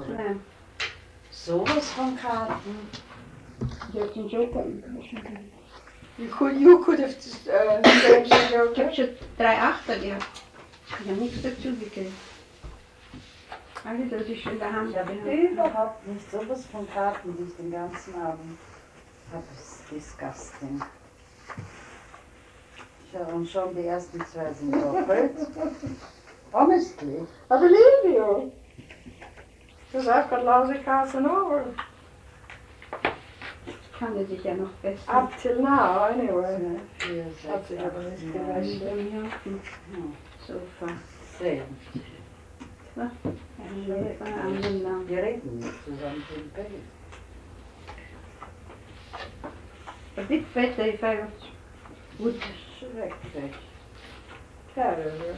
Ja. Sowas von Karten. You can joke. You could have just changed the Ich joker. habe schon 3 Achter gehabt. Ich habe nichts dazu gekriegt. Alles, das ist in der Hand. Ich habe überhaupt nicht sowas von Karten, die ich den ganzen Abend habe. Das ist disgusting. Und schon die ersten 2 sind doppelt. Honestly. I believe you. Because I've got lousy cards and over. Kann er sich ja noch besser. Up till now, anyway. 4, 6, Hat sich aber nicht 8, gewäscht. Sofa. 10. Ein Sofa, einen lang. Wir reden nicht zusammen im Bett. A bit better if I would. Schrecklich. Terrible.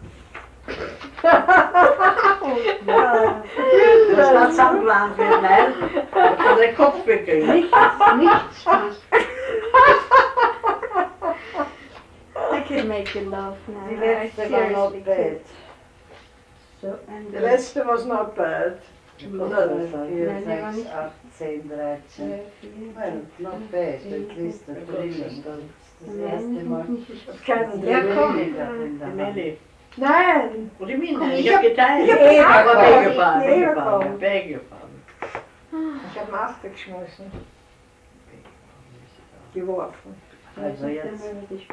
Das hat Sandland wird, nein. Hat den Kopf gekriegt. Nichts fast. I could make you laugh now. Die I letzte war not seriously bad. So, and The letzte was not bad. Oder Nein, 4, der war 6, nicht. 8, 10, 13. Well, not bad, at least the thrilling. Das erste Mal. Kennen Ja, komm. Die Melli. Nein! Und die Mine. Komm, Ich ich hab geteilt. ich hab Ich hab geteilt. weggefahren. Nee, Weggefahren. gekommen. Weggefahren. Ich habe einen Achter geschmissen. Geworfen. Also jetzt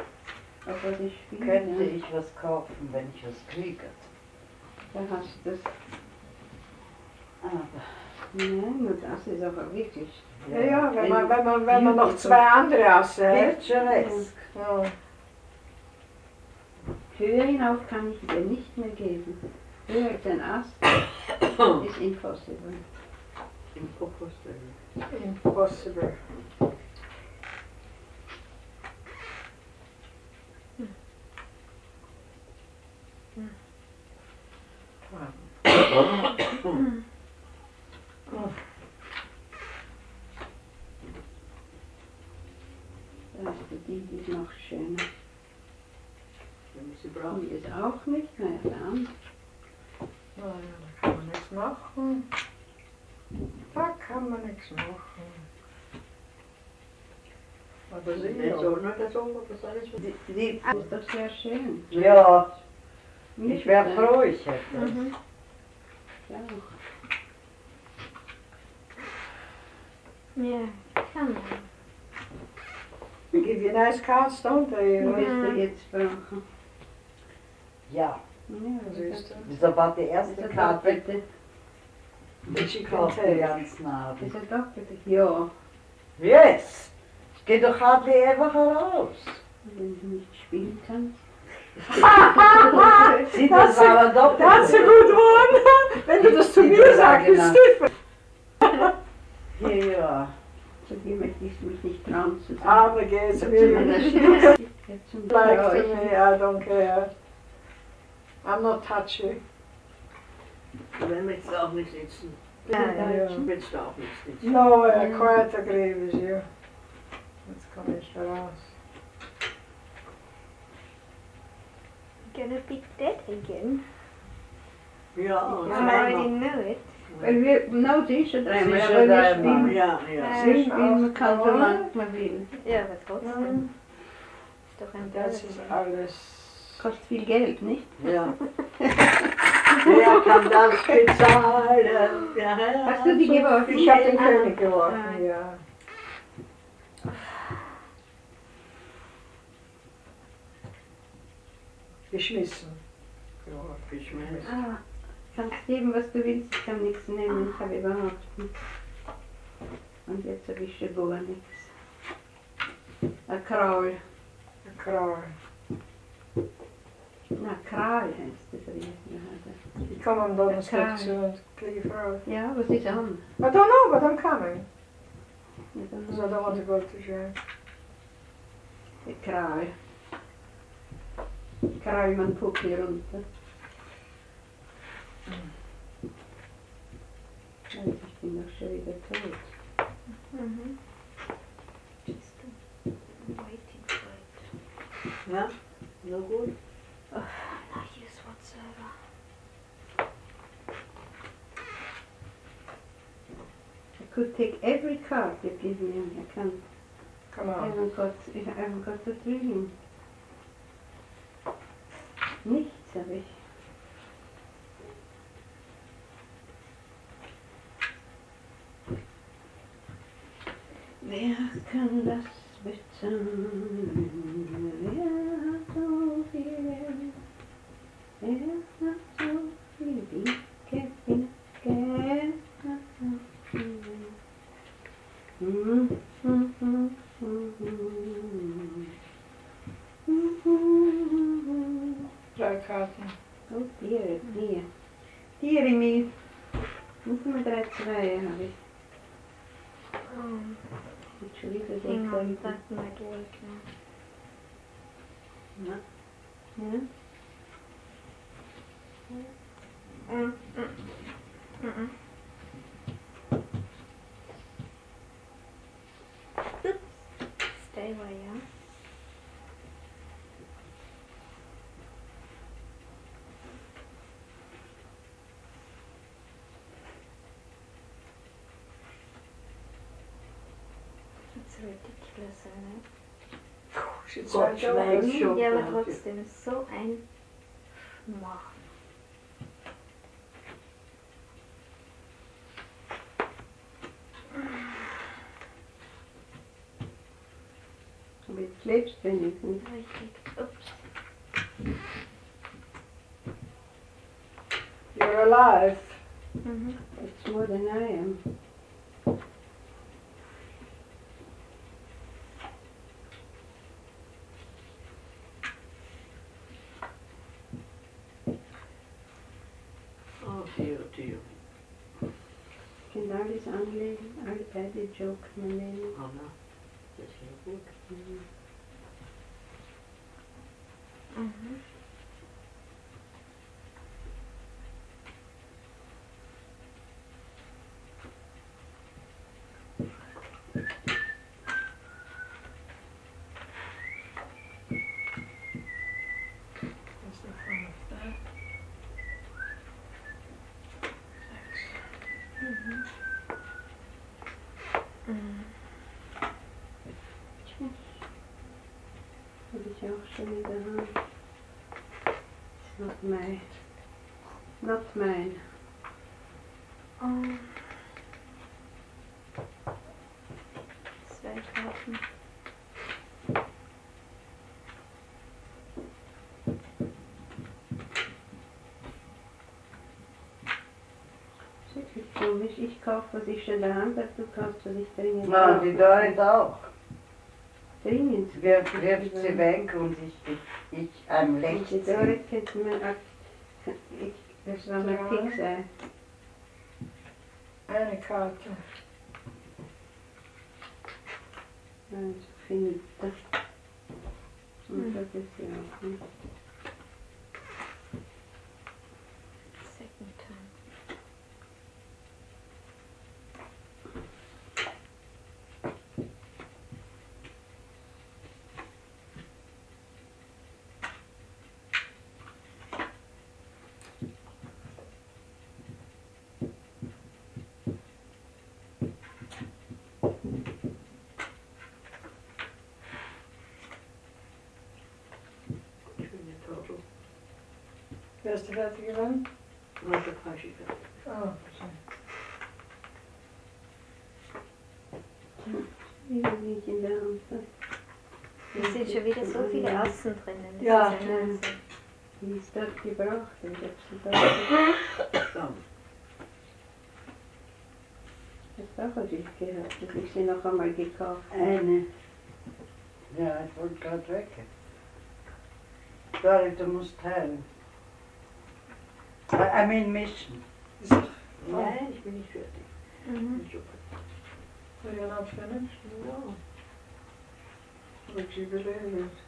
könnte ich was kaufen, wenn ich was kriege. Da hast du es. Aber Nein, nur das ist aber wirklich. Ja, ja, wenn man noch 2 andere aushält. picturesque. Ja. Höher hinauf kann ich dir nicht mehr geben. Höher als ein Ast ist impossible. Im Kokosstelle. Impossible. Da hast du die ist noch schöner. Wenn ich sie brauche. Die ist auch nicht mehr dann. Naja, da kann man nichts machen. Da kann man nichts machen. Aber Das sie ist so, nur das Sofa, das alles. Die, Das ist doch sehr schön. ja, ich Nicht wäre so. froh, ich hätte. Ja. Yeah, come on. They give you nice cards, don't they? Die Right? wirst du jetzt brauchen. Ja, Ja, Was ist das? das ist aber die erste Ist Karte, doppelte. That you die can kauft take. ganz nah. Ist er doppelte? Ja. Yes! Ich geh doch hardly einfach raus. Wenn du nicht spielen kannst. Sieht das aber doppelt. That's a good one! Wenn du das zu mir sagst, ist different. Hier, ja. So wie möchte ich mich nicht trauen zu sagen. Aber geht's Zu mir meiner nicht. Schwester. Jetzt zum Like to Traurig. me, I don't care. I'm not touchy. Wenn wir jetzt auch nicht sitzen. Ja, ja. Willst du auch nicht sitzen. No, I quite agree with you. Jetzt komme ich heraus. Gonna be dead again. Ja, I already know it. Weil wir, genau sicher dreimal, Sicher aber wir dreimal. spielen, ja, ja. wir spielen, man kann so lang man will. Ja, aber trotzdem. Ist doch ein Das ist alles. Kostet viel Geld, nicht? Ja. Wer kann das bezahlen? Ja, Hast du die geworfen? Ich habe den Ah. König geworfen, Ah. ja. Geschmissen. Geworfen. Geschmissen. Ah, kannst geben, was du willst, ich kann nichts nehmen, ich habe überhaupt nichts. Und jetzt habe ich schon gar nichts. Ein Kraul. Klar. Na, Kral heißt das Riesen. Ich komme am Donnerstag Klar. zu Cleave Road. Ja, was ist an? I don't know, but I'm coming. Ja, dann Because I don't want to go to jail. der Kral. Kral, man guckt hier runter. Also ich bin doch schon wieder tot. Mhm. Just waiting for it. Ja, na gut. Not use whatsoever. could take every card you give me. I can't. Come I on. haven't got the feeling. Nichts habe ich. Wer kann das bezahlen? Wer hat so viel Geld? Wer hat so viel Blicke, Blicke? Wer hat so viel Geld? Drei Karten. Oh, Tiere. Tiere mir. Nur mit 3 Zweien habe ich. Jetzt schon wieder Hang on, 6 that might work now. Ja. Oops. Stay where you are. It's ridiculous, isn't it? Gott weiß schon. Ja, aber trotzdem so ein Schmach. Aber jetzt lebst du wenigstens. Richtig. Ups. You're alive. Mhm. It's more than I am. Oh dear, dear. Kind alles anlegen, alle beide Joker nehmen. Anna, das ist ja gut. Mhm. What's the fun of that? Habe ich auch schon in der Hand. It's not mine. Not mine. Oh. 2 Karten. Das ist komisch. Ich kaufe, was ich schon in der Hand habe, du kaufst, was ich dringend Na, brauche. die Dorit auch. Dringend. Wirft sie weg und ich am Die längsten. Dorit könnte man das war mein Ja. Tick sein. Eine Karte. Also finita. Und das ist ja auch nicht. Second time. Schöne Torte. Wer ist die fertige geworden? Was der falsche Karte. Oh, Wieder wie ich in der Hand habe. Es sind schon wieder so viele Außen drinnen. Das Ja. ist ein Wahnsinn. Wie ist das gebraucht? Ich habe sie da. So. Das habe ich gehabt. Das ich sie noch einmal gekauft. Eine. Ja, ich wollte gerade weg. Dorit, du musst teilen. I mean mischen. Nein, ich bin nicht fertig. Mhm. Nicht so so you're not finished? No. Would you believe it?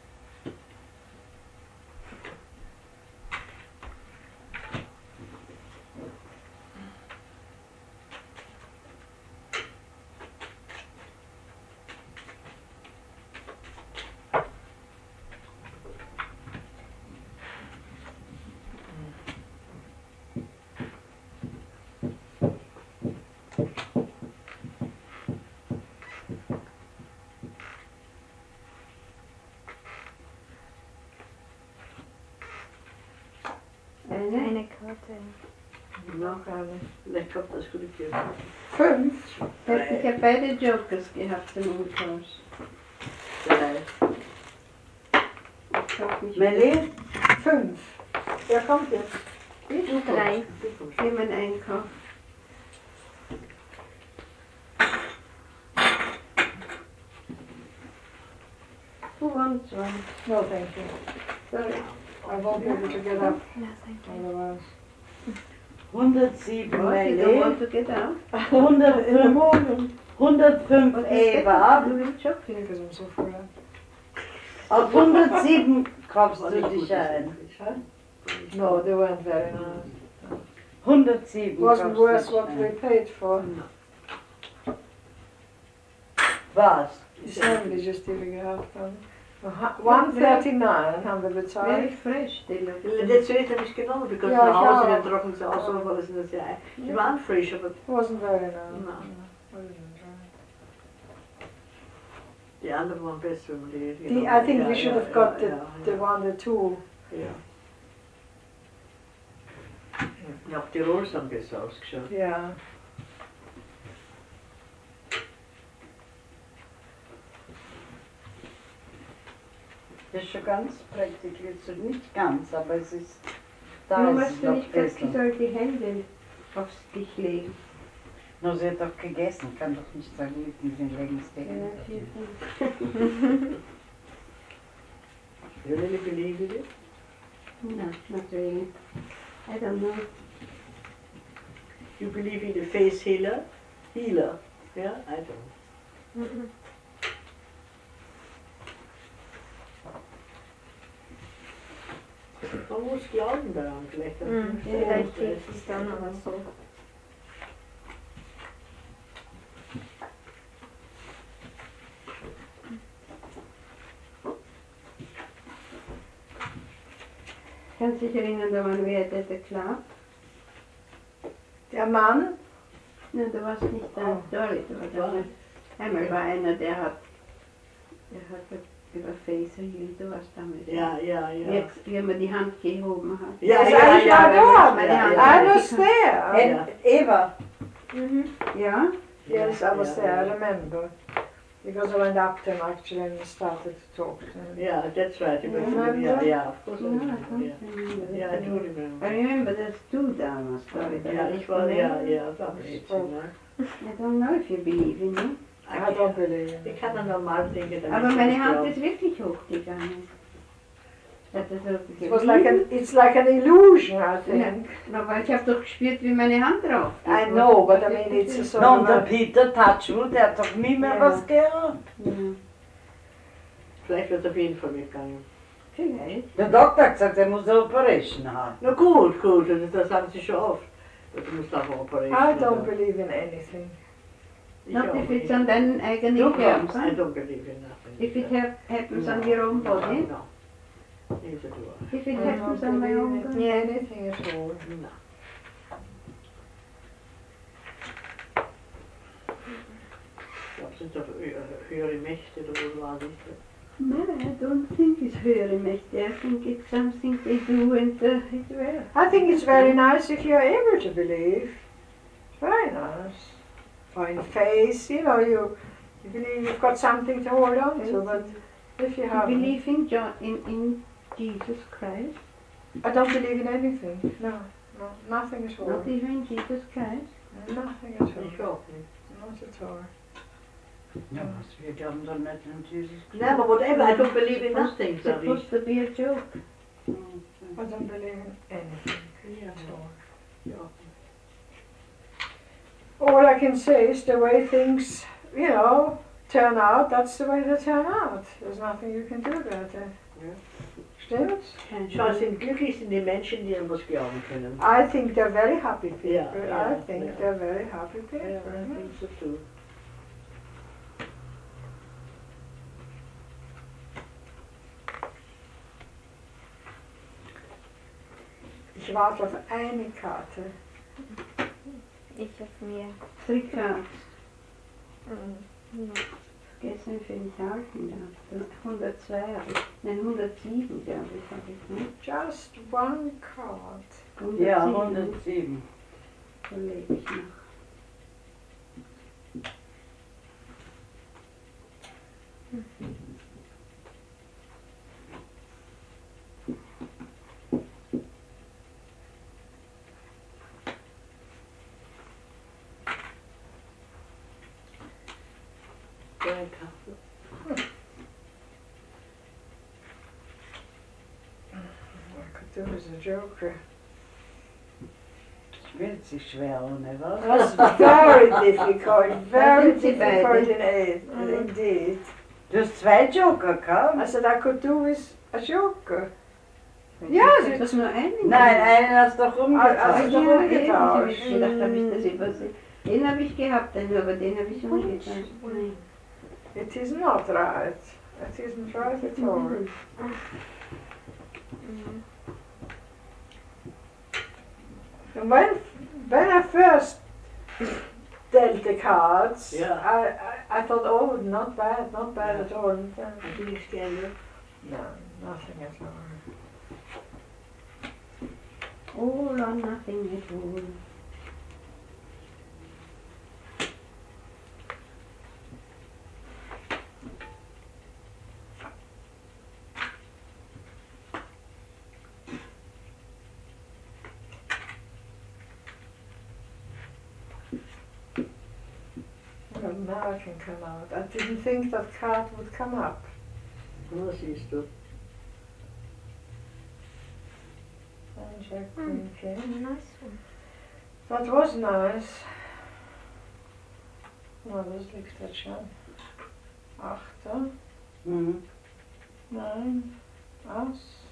eine. Eine Karte. Noch eine. Vielleicht kommt das gut hier. 5. Ich habe beide Jokers gehabt im Umtausch. Drei. Ich hab mich Melli? 5. Wer kommt jetzt? Du 3. kommst. für meinen Einkauf. Who wants one? No, thank you. Sorry. I won't be able to get up No, thank you. otherwise. 107 What? You don't Melli. want to get out? 105, morning. 105 What is Eva. that? You will chocolate. Because I'm so full. Auf 107 kaufst du dich ein. No, they weren't very nice. 107 Wasn't kaufst worth du what dich we ein. paid for. Was? Die sandwiches die wir gehabt haben. 139 haben wir Very bezahlt. fresh, they look. Das habe ich genommen, because Ja, zu Hause ja. dann trocken sie aus, so was das ja. Die waren frisch, aber Wasn't very nice. No. die anderen waren besser. I think we should have got the one, the two. Ja. Ja, auch Tirol haben besser ausgeschaut. Yeah. Das ist schon ganz prächtig, jetzt nicht ganz, aber es ist, da Du ist hast es mir noch nicht gesagt, ich besser. soll die Hände aufs Tisch legen. No, sie hat doch gegessen, kann doch nicht sagen, mit den längsten Ja, Händen. 4, 5. You really believe in it? No, not really. I don't know. You believe in the face healer? Healer? Yeah, I don't. Mhm. Man muss glauben daran, vielleicht. Mhm. Vielleicht hilft es dann aber so. Kannst du dich erinnern, da waren wir at the club? Der Mann, Nein, du warst nicht da. Sorry, du warst da. Einmal war einer, der hat über Face Heal, du warst damit. Ja, ja, ja. Wie er mir die Hand gehoben hat. Ja, Yes, ja, I ja, know that. ja, I ja. was there. Ja. Eva, Mhm. Ja? Yes, I was Ja, there, I ja. remember. Because I went up to him actually and started to talk to him. Yeah, that's right. Yeah. Yeah, of course I No, I remember. don't Yeah, remember. yeah, I do remember. I remember there's two damas, sorry. that Ja, I ich war, ja, remember. ja, war Mädchen, ne? I don't know if you believe in me. I don't believe in Ich it. kann an normal denken. Aber meine Hand ist wirklich hochgegangen. Das ist so It was like it's like an illusion, I think. Aber ich habe doch gespürt, wie meine Hand drauf geht. I know, but I mean it's a sort no, of und der a, Peter Tatschul, der hat doch nie mehr Ja. was gehabt. Ja, Vielleicht wird es auf jeden Fall weggegangen. vielleicht. Der Doktor hat gesagt, er muss eine Operation haben. Na gut, gut, das haben sie schon oft. Du musst auch operieren. I don't believe in anything. Ich Not auch if it's nicht. on then agony I comes. don't believe in nothing. If it happens on your own body. No. Neither do I. If it I don't happens on my own believe in body. anything at all. No. Ich glaube, es sind doch höhere Mächte oder wo war das? No, I don't think it's höhere Mächte. I think it's something they do and it works. I think it's very nice if you're able to believe. It's very nice. Or in face, you know, you believe you've got something to hold on to, but if you You haven't, believe in in Jesus Christ? I don't believe in anything. No, nothing at all. Not even in Jesus Christ? Nothing at all. Ich auch nicht. Not at all. Ja, was wir glauben doch nicht an Jesus. No, but whatever, I don't believe in nothing, It's sag ich. supposed to be a joke. I don't believe in anything Ja, at all. ja. All I can say is the way things, you know, turn out, that's the way they turn out. There's nothing you can do about it. Ja. Stimmt's? Schau, es sind glücklich sind die Menschen, die an was glauben können. I think they're very happy people. Yeah, yeah, I think yeah. they're very happy people. Ja, ich denke so too. Ich warte auf eine Karte. Ich auf mir. Trickards. Mhm. Ja. Vergessen für den Tagen gehabt. 102 habe ich. Nein, 107 glaube ich habe ich. Ne? Just one card. Ja, 107. 107. Da lebe ich noch. Der Kaffee. I could do as a joker. Spielt sich schwer ohne, was? That's very difficult, very That's difficult difficult. indeed. Du hast 2 Joker gehabt? I said I could do with a joker. Ja, Ich das nur einen. Nein, einen hast du doch Also, umgetauscht. ich Ja, doch eben, umgetauscht. hab ich gedacht, habe ich das übersehen. Den habe ich gehabt, aber den habe ich umgetauscht. Nein. It is not right. It isn't right at all. And when I first dealt the cards, Yeah. I thought, oh, not bad at all. Hat die nichts geändert? No, nothing at all. All or nothing at all. Well, now I can come out. I didn't think that card would come up. Was siehst du? And Jack Queen King. Nice one. That was nice. Nou, das liegt jetzt schon. 8, Mhm. 9, Ass.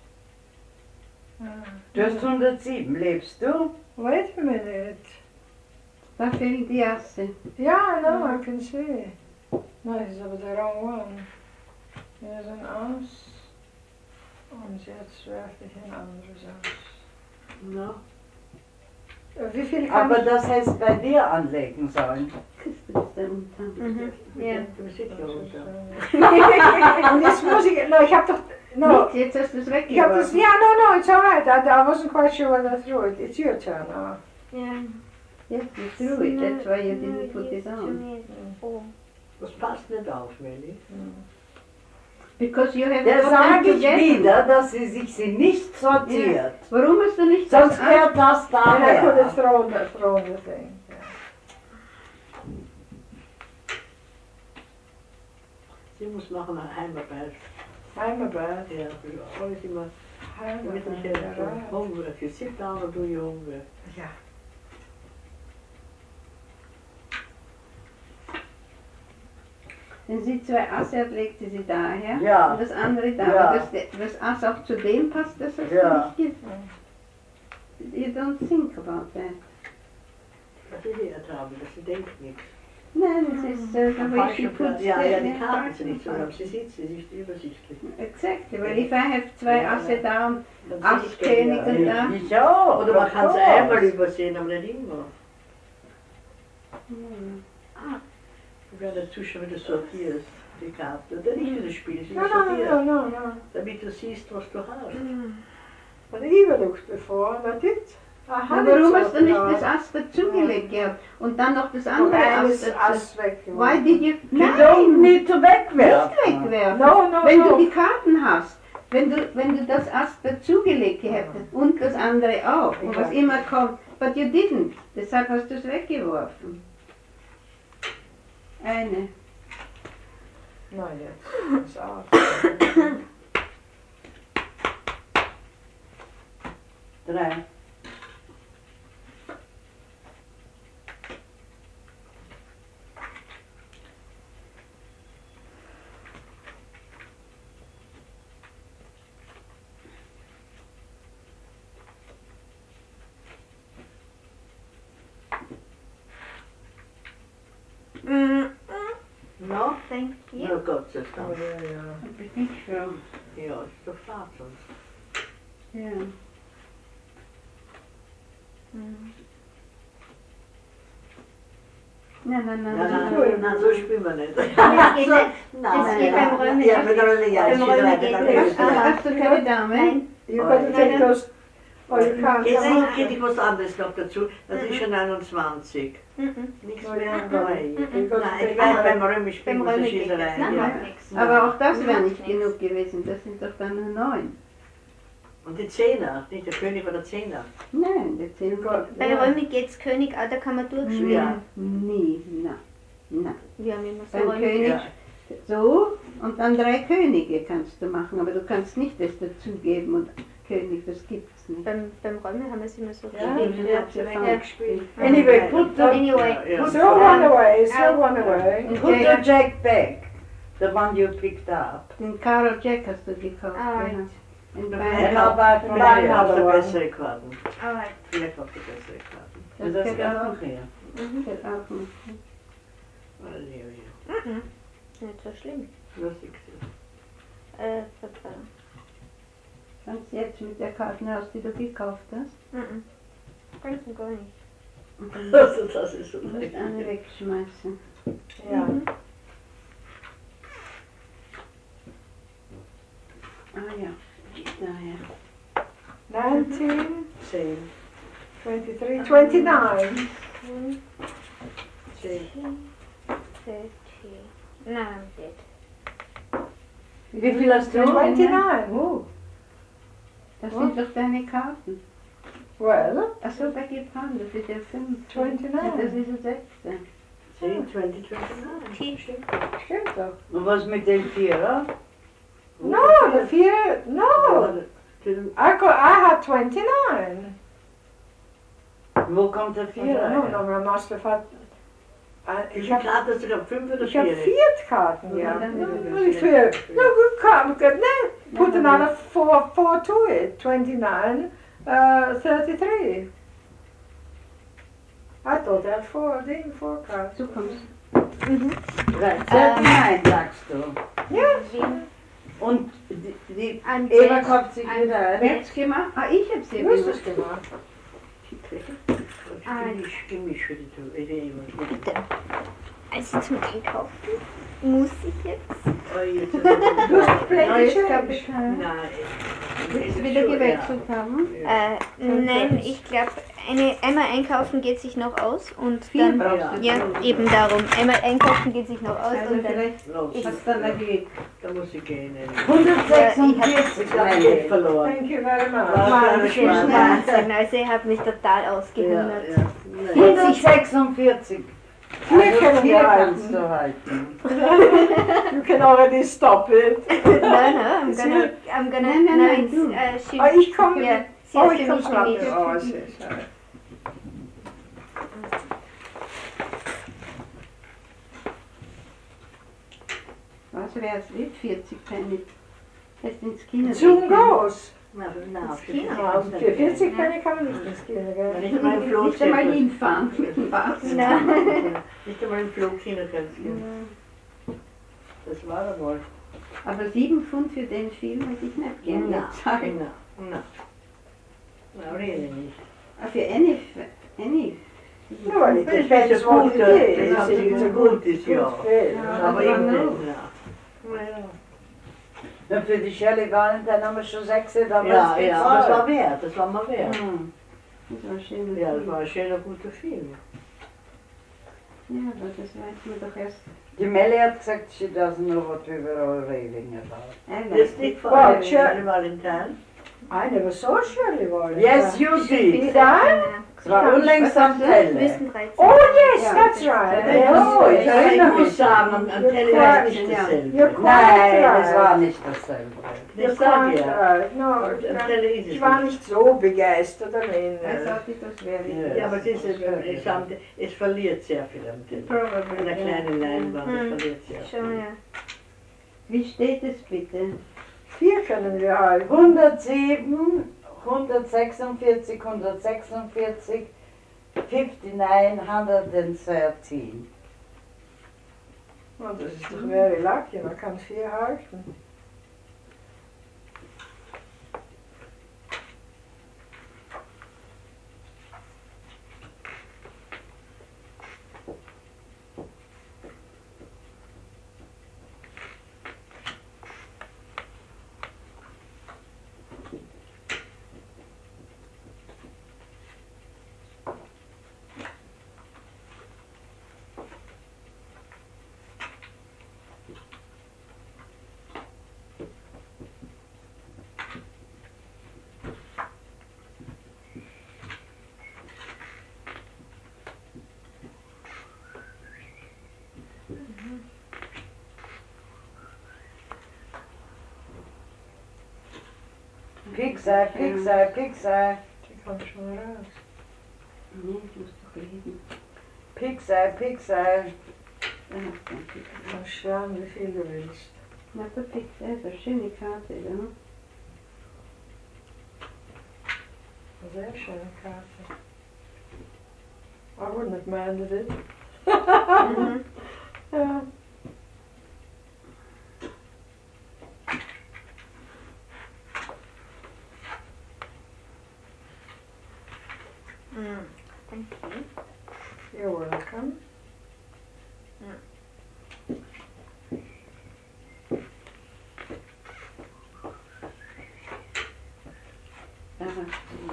Du hast 107, lebst du? Wait a minute. Da fehlen die Asse. Yeah, no, I can see. No, this is the wrong one. Here's an Ass. Und jetzt werfe ich ein anderes Ass. Na, Wie viel kann Aber ich... das heißt bei dir anlegen sollen. Das ist der Unterhand. Mhm. Ja. du bist sicher runter. Und jetzt muss ich... No, ich hab doch... No, Nicht, jetzt hast du es ich hab das... weggeworfen. Yeah, no, it's alright. I wasn't quite sure when I threw it. It's your turn now. Yeah. Yes, you threw it, that's why you didn't put it on. Oh. Das passt nicht auf, Melli. Because you have Der got sage them ich together. wieder, dass sie nicht sortiert. Warum hast du nicht Sonst das gehört das And I could have daher. thrown the thing. Yeah. Sie muss machen eine Heimarbeit. I'm a bad. Ja, alles immer. I'm Mit a dem bad. homework. You sit down and do your homework. Ja. Wenn sie 2 Asse hat, legt sie sie daher Ja. und das andere da. Ja. Aber das Ass auch zu dem passt, das hast Ja. du nicht You don't think about that. Was sie gehört haben, dass sie denkt nichts. Nein, das ist the Am way she falschen Platz. puts Ja, ja, die the Karten sind nicht cards. zusammen. Sie sieht sie ist übersichtlich. Exactly, well if I have 2 Ja, Asse da und Dann Ass, sehe ich König ja. und da. Ich auch. Oder man of kann es course. einmal übersehen, aber nicht immer. Du wirst zuschauen, wie du sortierst, die Karte. Oder nicht wie du spielst, wie No, du no, sortierst. no, no, no. Damit du siehst, was du hast. But Eva looked before and I did. I Na, had warum it hast du nicht sorted das Ass dazugelegt gehabt und dann noch das out. andere Und Ass eines dazu? Ass weggeworfen. Why did you... You don't need to wegwerfen. Nicht wegwerfen. No, no, Wenn no. du die Karten hast, wenn du das Ass dazugelegt hättest und das andere auch und was immer kommt, but you didn't, deshalb hast du es weggeworfen. Eine. No, jetzt. Das Ass. 3. No? Thank you. Na Gott sei Oh, Dank. ja, ja. Hab ich nicht schon. Ja, ist doch Fahrt sonst. Ja. Nein, nein, nein. Nein, nein. nein, nein, so spielen wir nicht. Das geht nicht. Nein, geht beim Räumen Ja, nicht. mit der Rolle, ja, Beim ich Räumen spiele geht weiter. nicht. Hast du keine Dame? Nein. You Oh, got to ja. take those Oh, you can't Jetzt come geht ich was anderes noch dazu. Das ist schon 21. Mhm. Nichts No, mehr. you're not going. Because Nein, they ich meine, got beim Römisch spielen Beim wir Römisch geht Schießerei. das, ne? Ja. Macht nichts. Aber auch das wäre Macht nicht nichts. genug gewesen. Das sind doch dann nur 9. Und die Zehner, nicht der König oder Zehner. Nein, das sind Bei Römi geht's König, da kann man durchspielen. Ja. Nie, na. Wir haben immer so Beim Römi. König Ja. so und dann 3 Könige kannst du machen, aber du kannst nicht das dazugeben und König, das gibt's nicht. Beim Römi haben wir es immer so Ja, gespielt. ich habe sie Ja. gespielt. Anyway, put the, Anyway, Ja. throw one away, throw one away. Put the Jack back, the one you picked up. Den Carol Jack hast du gekauft. Alright. Ja. In Ja. Bayern. How about from Nein, here? aber- Für bessere Karten. alright. Vielleicht auch für bessere Karten. Das Das geht geht auch auch hier. Mhm. geht auch nicht. Halleluja. Mhm. Nicht so schlimm. Lustig. Papa. Kannst du jetzt mit der Karte aus, die du gekauft hast? Mhm. Ganz und gar nicht. Und dann Das ist so musst du leicht. eine wegschmeißen. Yeah. Ah ja, daher. 19, 10. 23, 29. 10. 30. No, I'm dead. Wie viel hast du? 29. Oh, das sind doch deine Karten. Well, Achso, bei Gebran, das ist der 5. 29. Das ist der 6. 10, 20, 29. Stimmt. stimmt doch. Und was mit den Vierer? No, the fear, no. I had 29. Wo kommt der No, Vierer no, her? man must have had. Wie Ich viele habe Karten hast du gehabt? 5 oder 4? Karten, ja. Ja, No, dann no, vier. No, good card. Good. No, put another four to it. 29, 33. I thought I had four cards. Du kommst. Mhm. 39 sagst du. Wem? Und die Ein Eva Bett. kauft sich wieder Wer eine. hat's gemacht? Ah, ich hab's ja Du hast gemacht. es gemacht. Gemisch für die Idee. Also zum Einkaufen muss ich jetzt. Oh, jetzt ist Du hast es. Neues Pläne Kapital. Nein. Willst du wieder gewechselt haben? Nein, ich glaube, einmal einkaufen geht sich noch aus und 4 dann. brauchst du. Ja, eben darum. Einmal einkaufen geht sich noch aus Also und dann. vielleicht Los, hast du dann erledigt. da muss ich gehen. 146 Ich habe Geld verloren. Thank you very much. Das ist Wahnsinn. Also ich habe mich total Ja, ausgewundert. ja. 146. Hier können Vier wir kannst halten. du halten. You can already stop it. No, I'm gonna. Nein, nein, no, nein, it's, du. she, Oh, ich komme. ja, sie Oh, hat ich für komme mich knapp. gemischt. Oh, sorry. Was wäre es mit 40 Pfennig? Hättest ins Kino Zum gehen können. Groß. Na, für Ja, Für 40 Pfennig kann man nicht ins Kino gehen. Nicht einmal im Flug. Nicht einmal hinfahren mit dem Bus. Nicht einmal im Flugkino kannst du gehen. Das war einmal. Aber 7 Pfund für den Film hätte ich nicht gerne gezahlt. Na, really nicht. Ah, für Annie. No, it Das depends ist what gut, it is. das ist ein gutes Jahr. Ja. Aber Ja. irgendwann, Und für die Shirley Valentine haben wir schon 6, da ja, ja, aber das war wert, das war mal wert. Hm. Das war schön. Ja, das war ein schöner, guter Film. Ja, aber das weiß man doch erst. Die Melly hat gesagt, she doesn't know what we were all raving about. Das ist nicht Wow, vor schön. Valentine. I never saw Shirley Wallen. Yes, you did. Did I? Es war unlängst am Telle. Müssen 13. Oh yes, Ja. that's right. Ja. Yes. Oh, ich erinnere Ich muss mich. sagen, am Tele Ja. ist nicht dasselbe. You're quite Nein, das right. war nicht dasselbe. You're Das sag quite ich ja. right. No, Am Tele ist es ich war nicht. nicht so begeistert. I mean, Ich sagte, das wäre Ja, aber es verliert sehr viel am Tele. Probably. Eine Ja. kleine Leinwand, es Hm. verliert sehr viel. Schon, ja. Wie steht es bitte? 4 können wir halten. 107, 146, 146, 59, 113. Oh, das ist doch very lucky. Man kann 4 halten. Pixar, Pixar, Pixar. Die kommt schon raus. Nee, ich muss doch lesen. Pixar, Pixar. Da hast du ein Du Pixar. kannst schauen, wie viel du willst. Na, der Pixar ist eine schöne Karte, oder? Eine sehr schöne Karte. I wouldn't have minded it. Mhm. Ja. Mm. Thank you. You're welcome. Da hast du.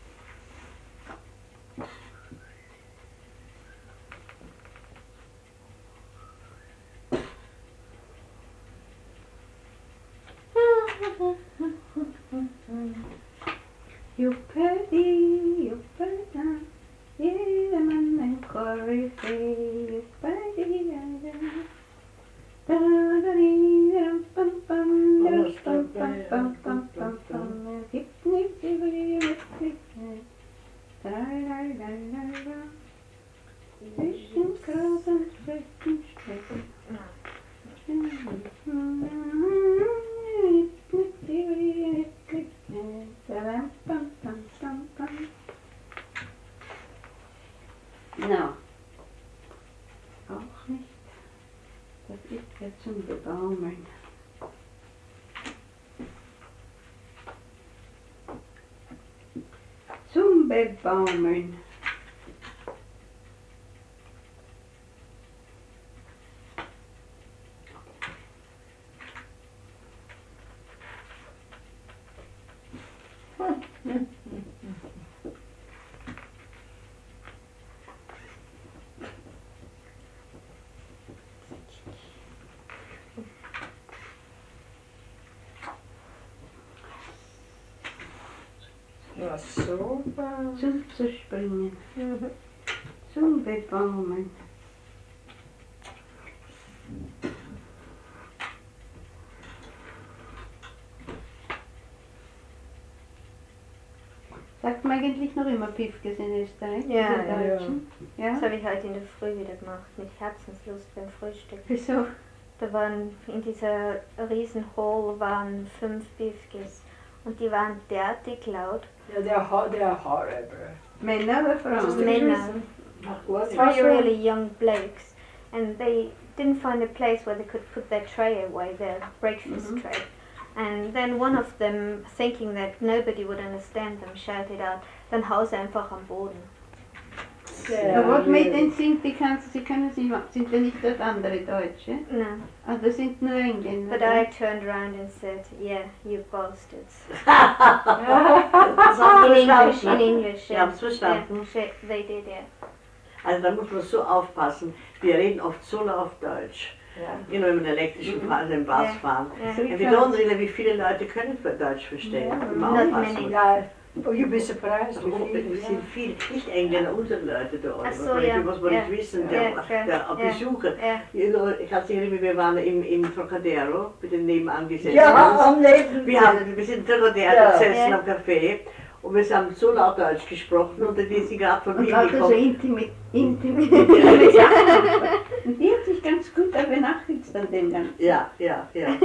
Juppidi, juppida, jedermann ein Koryphäe, juppidi, da da di, da pam pam, da pam pam pam pam pam pam, gibt nichts über die Möglichkeit, da la la la la, zwischen Kraut und Flecken stecken. No. Auch nicht. Das ist ja zum Bebaumeln. Zum Bebaumeln. Ja, super. Zum zu springen. Mhm. Zum Bebaumeln. Sagt man eigentlich noch immer Pifkes in Österreich? Ja, diese ja. Deutschen? Ja. Das habe ich heute in der Früh wieder gemacht, mit Herzenslust beim Frühstück. Wieso? Da waren in dieser riesen Hall waren 5 Bifkes und die waren derartig laut. Ja, they're horrible. Männer oder Frauen? Männer, Ach Gott, three really young blokes, and they didn't find a place where they could put their tray away, their breakfast Mhm. tray. And then one of them, thinking that nobody would understand them, shouted out, dann hau sie einfach am Boden. Aber was mir denn sind, sie können sie, sind ja nicht das andere Deutsche. No. Also das sind nur Engländer. But I turned around and said, yeah, you bastards. das haben In wir English, verstanden. in English. Die haben's verstanden. Yeah, they did, yeah. Also da muss man so aufpassen. Wir reden oft so auf Deutsch. Ja. You know, im elektrischen Fahren, im Bus fahren. Yeah. Und wir don't really, wie viele Leute können Deutsch verstehen. Immer Not aufpassen. many. Ja, oh, you'd be surprised wie Oh, viele. es sind viele, nicht Engländer, unsere Leute da. Ach so, was ja. was wir Ja. nicht wissen, Ja, der klar. der Ja. Besucher. Yeah. You know, ich kann sich erinnern, wir waren im Trocadero, mit den nebenan gesessen. Ja, am Leben. Wir sind im Trocadero Ja. gesessen Ja. am Café und wir haben so laut Deutsch gesprochen und die sind gerade von Und mir lauter so gekommen. intime Sachen. Und die hat sich ganz gut benachrichtigt an dem Ganzen. Ja. Yeah.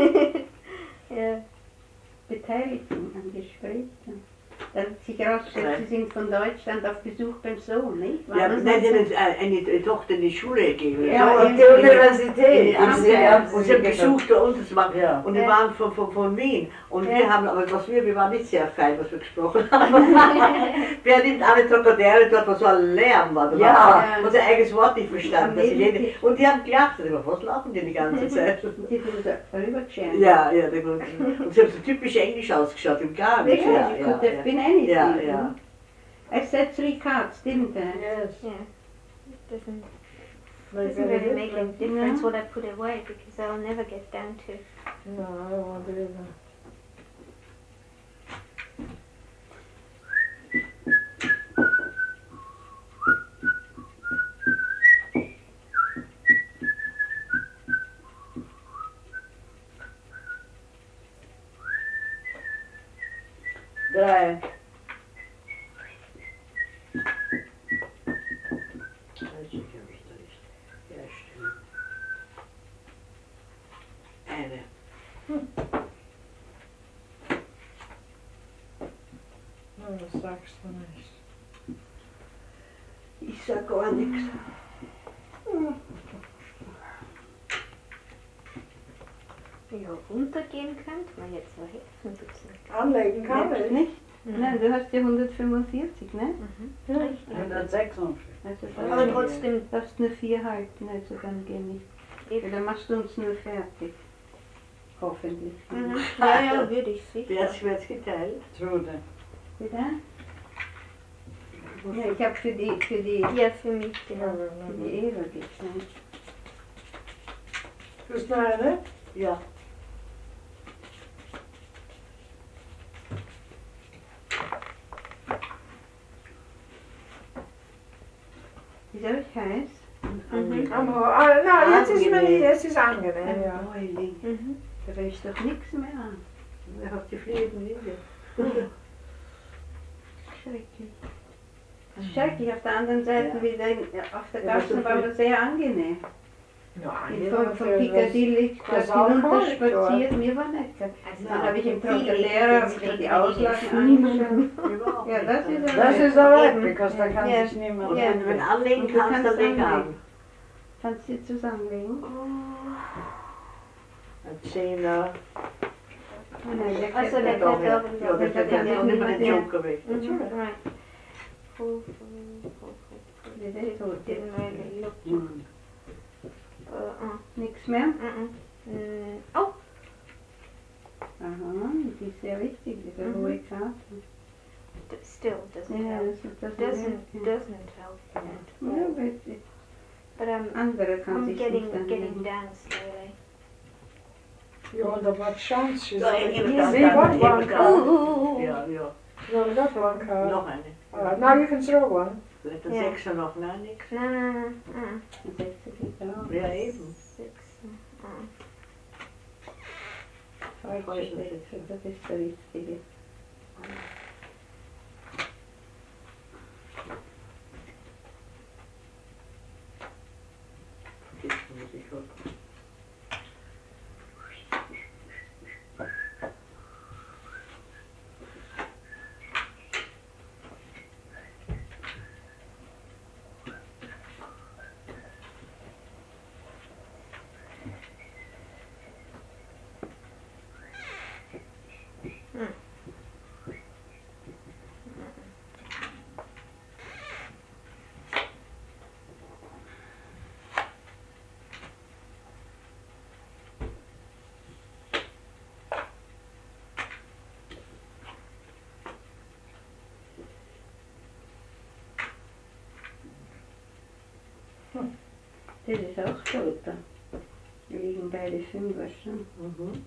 Beteiligt an Gesprächen. Dann hat sich herausgestellt, sie sind von Deutschland auf Besuch beim Sohn, nicht? War Ja, das nein, nicht sie haben eine Tochter in die Schule gegeben. Ja, Auf in- die Universität. in- haben sie- haben Und sie haben gesagt. besucht bei uns, das war, Ja. und die Ja. waren von Wien. Und Ja. wir haben, aber wir waren nicht sehr fein, was wir gesprochen haben. Wir haben nicht alle Trocadere dort, wo so ein Lärm war. Da Ja. war unser eigenes Wort nicht verstanden. Dass Am jede, Nebentisch. und die haben gelacht. Und ich war, was lachen die ganze Zeit? Und sie sind so vorübergeschert. Ja, der Grund. Und sie haben so typisch englisch ausgeschaut, im gar nicht. Yeah, you could have been anything. Ja, ja. I said 3 cards, didn't I? Yes. Yeah. It doesn't Like doesn't very really make a different. difference what I put away because I'll never get down to. No, I don't want to do that. sagst du nicht? Ich sag gar nichts. Ja, runtergehen könnte man jetzt mal helfen, bitte. Anlegen kann Jetzt ich. nicht? Mhm. Nein, du hast ja 145, ne? Mhm. Richtig. 146. Also Aber du trotzdem, darfst nur 4 halten, also dann geh nicht. Ja, dann machst du uns nur fertig. Hoffentlich. mhm. Ja, ja, würde ich Wer sicher. hat jetzt geteilt? Trude. Bitte? Ja, ich habe für die Ja, für mich, genau. Eva gezahlt. Tust du eine? Ja. Ist euch heiß? Mhm. Na, jetzt ist Angenehm. es ist angenehm, ja. Boiling. Mhm. Da riecht doch nichts mehr an. Wer hat die fliegenden Linie? Schrecklich. Das ist schrecklich. Auf der anderen Seite Ja. wieder auf der Ja, Gasse so war viel- das sehr angenehm. Nein, Ich bin von Piccadilly das quasi auch runter kalt spaziert. Mir war nicht kalt. Also, Dann habe ich im die Trocadero Wege die wegen Auslagen den angeschaut. Überhaupt Ja, nicht. das ist Das ist alright, Eben. because da kann Ja. sich niemand. Und Ja. wenn du anlegen Und du kannst, kannst dann leg anlegen. an. Kannst du sie zusammenlegen? Ein Zehner. Nein, der Also der Kettle- Kettle- Ja, das der ist kann ja sich auch nicht über mehr den sehen. Joker weg. Mhm, right. Der ist tot. Didn't really look. Hm. Nichts mehr? Oh, Aha, die ist sehr wichtig, diese Mhm. hohe Karte. still doesn't Ja, help. das Doesn't help at Ja, all. weil die But andere kann I'm sich getting nicht getting anlegen. down slowly. You wonder what chance she's Ja, got. ich gebe Yeah. das See, dann. what Ich one gebe card? Ooh. Ja, ja. You only got one card. Noch eine. Alright, now you can throw one. Vielleicht ein Ja. Sechser noch. Nein, nix. No, no, no. Das setzt sich auch. Ja, eben. 6. Falsche Sechser, das ist der richtige. Vergessen muss ich halt. Das ist auch tot. Da liegen beide Fünfer schon. Mhm.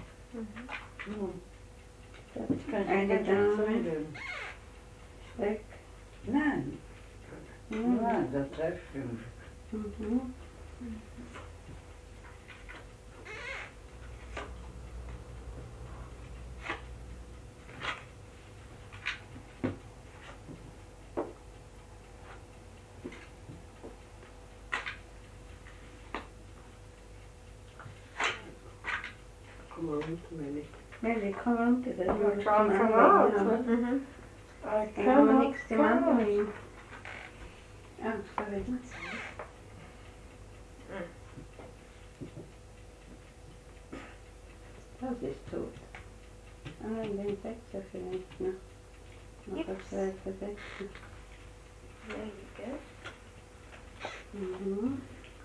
Ich kann Eine nicht Dame. zurückgeben. Weg. Nein, Mhm. nein, das trifft fünf. Mhm. Komm mal runter, Melli. Ja, die kommen runter. Das Ja, ist schauen zum von Anlegen, aus, aber- ne? Mhm. I Da haben wir cannot nichts zum cannot. Anlegen. Ah, sorry. Das ist tot. Ah, den Sechser vielleicht noch. Noch ein Gibt's? zweiter Sechser. There you go. Mhm.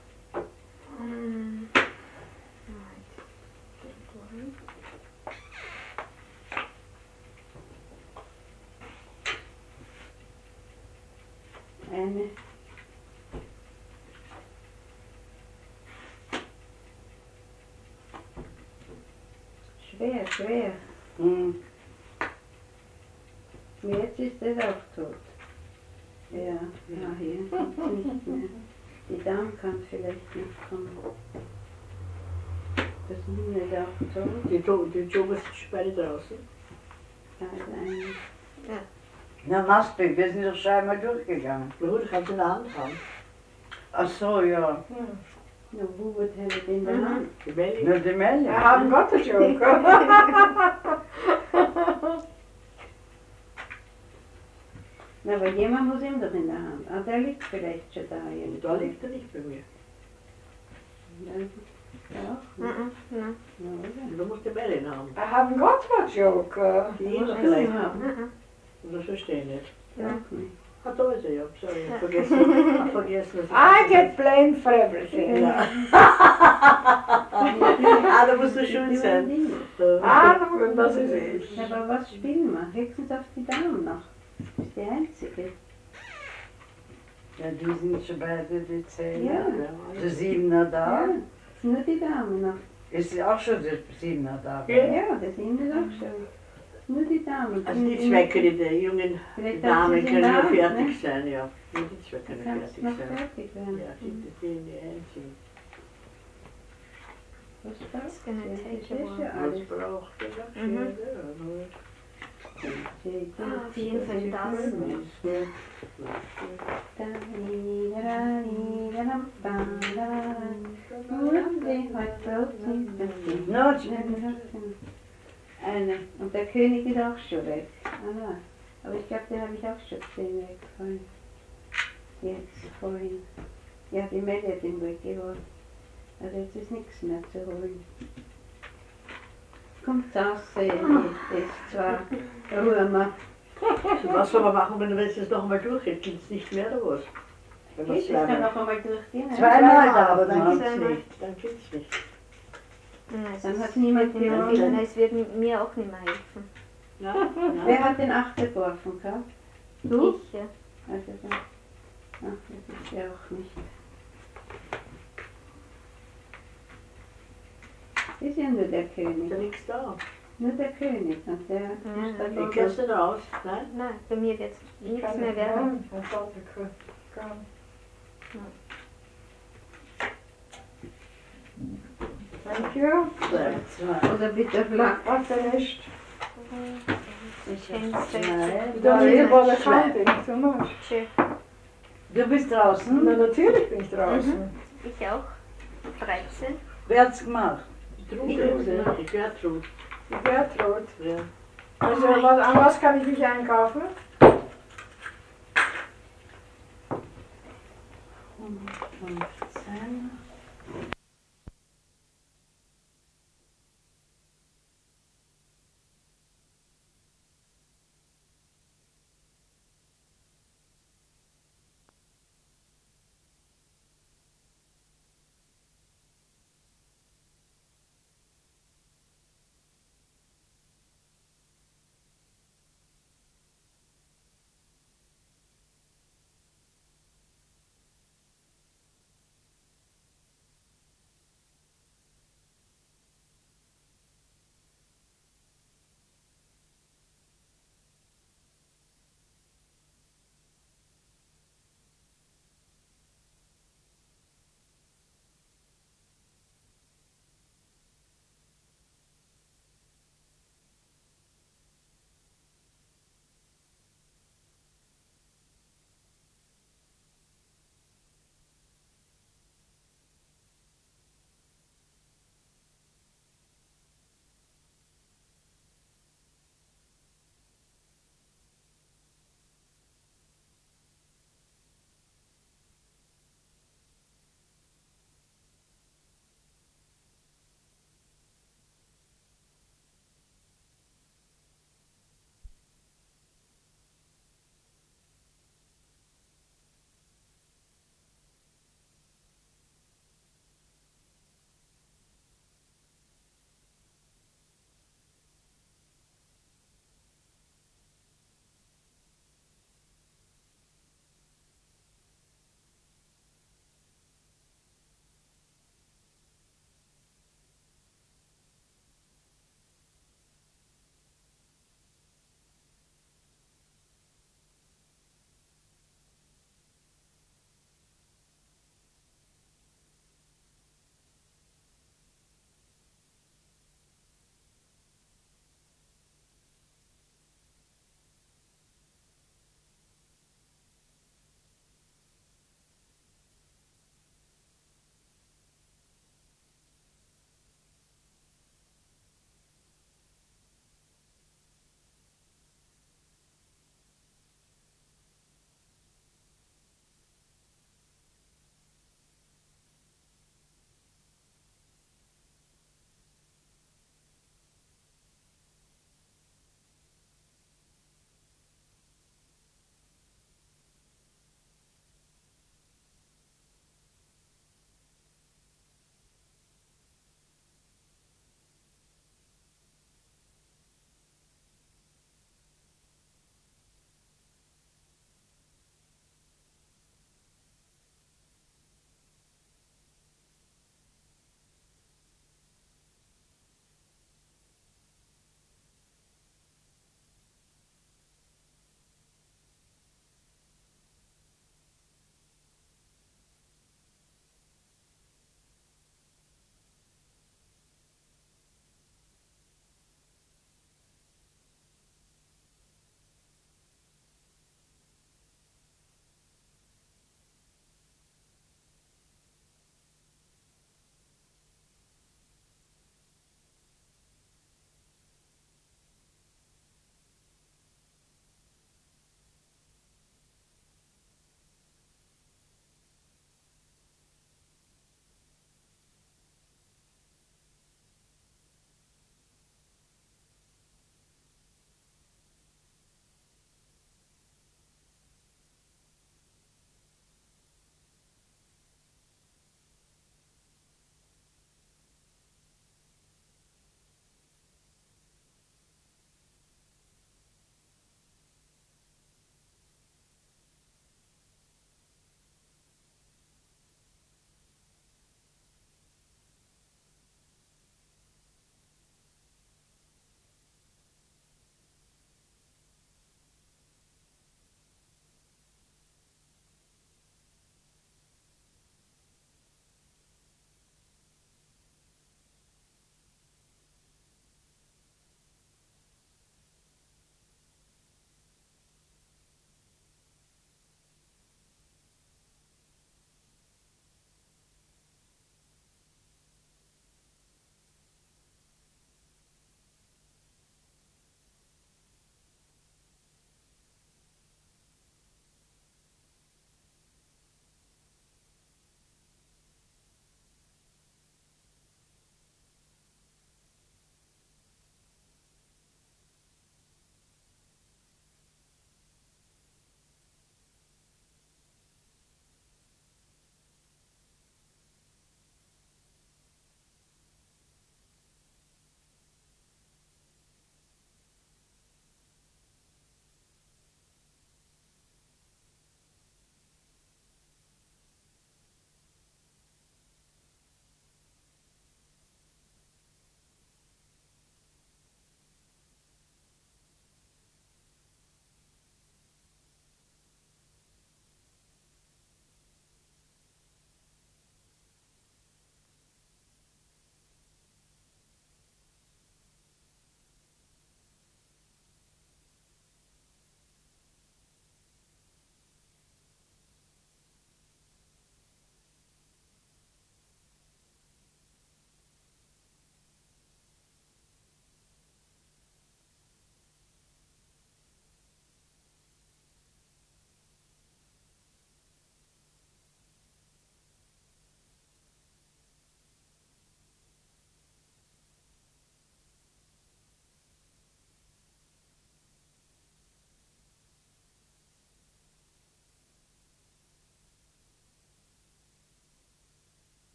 Right. Don't worry. Eine. Schwer, schwer. Hm. Jetzt ist es auch tot. Ja, ja, hier kommt's nicht mehr. Die Dame kann vielleicht noch kommen. Das Huhn ist auch tot. Die Joker sind beide draußen. Da ist eine. Na, Mastik, wir sind doch scheinbar durchgegangen. Na gut, ich kann es in der Hand haben. Ach so, ja. No, wo wird er in der Hand? Die Melli. Nur die Melli. I haven't got the joker. Na, aber jemand muss ihn doch in der Hand. Ah, der liegt vielleicht schon da irgendwo. Da liegt er nicht bei mir. Ja, Mhm. Ja. ja, oder? Du musst die Bälle haben. I haven't got a joke. Die Muss ist ich vielleicht. haben. Mhm. Das verstehe ich nicht. Ja. Auch nicht. Hat er ja, sorry, ich hab vergessen. Ich hab vergessen, dass I get blamed for everything. Ja. Da musst du schuld sein. Ah, das ist ich. Ja, aber was spielen wir? Höchstens auf die Daumen noch. Das ist die einzige. Ja, die sind schon beide die 10. Ja. Der 7er da. Ja, es sind nur die Daumen noch. Ist auch schon der 7er da. Ja, das sind wir auch schon. Nur die Daumen. Also die Zwecke, die jungen Vielleicht Damen hat sie können den nur Namen, fertig ne? sein, ja. Nur die Zwecke können Kannst fertig noch sein. fertig werden. Ja, die einzigen. Was braucht It's gonna sie? take Das a ist while. ja Was alles. braucht der Mhm. Lackschere? Ah, auf jeden Fall das. Eine. Und der König ist auch schon weg. Ah, aber ich glaube, den habe ich auch schon gesehen wegfallen. Jetzt vorhin. Ja, die Melle hat ihn weggeholt. Also jetzt ist nichts mehr zu holen. Kommt raus, ist zwar Ruhe. So, was soll man machen, wenn du willst es noch einmal durchgeht? Geht es nicht mehr oder was? Wenn man Geht es es kann zweimal. noch einmal durchgehen? Zweimal Aber darf dann man. geht's nicht. Dann geht's nicht. Dann hat niemand gewonnen. Es wird mir auch nicht mehr helfen. Ja, Wer hat den 8 geworfen, Karl? Du? Ich, ja. Also dann. Ach, das ist ja auch nicht. Ist ja nur der Ist König. ja nichts da. Nur der König. Und der muss da Die wohl Kerze raus. Nein? Nein, bei mir wird nichts mehr werden. I thought I could come. Thank you. Zwei. Oder bitte flach. I finished. Ich Change hab state. zwei. You don't need to bother Zwei. counting so much. Tschö. Du bist draußen. Na, natürlich bin ich draußen. Ich auch. 13. Wer hat's gemacht? Trude. Die Gertrud. Die Gertrud. Ja. Also, an was kann ich mich einkaufen? 15.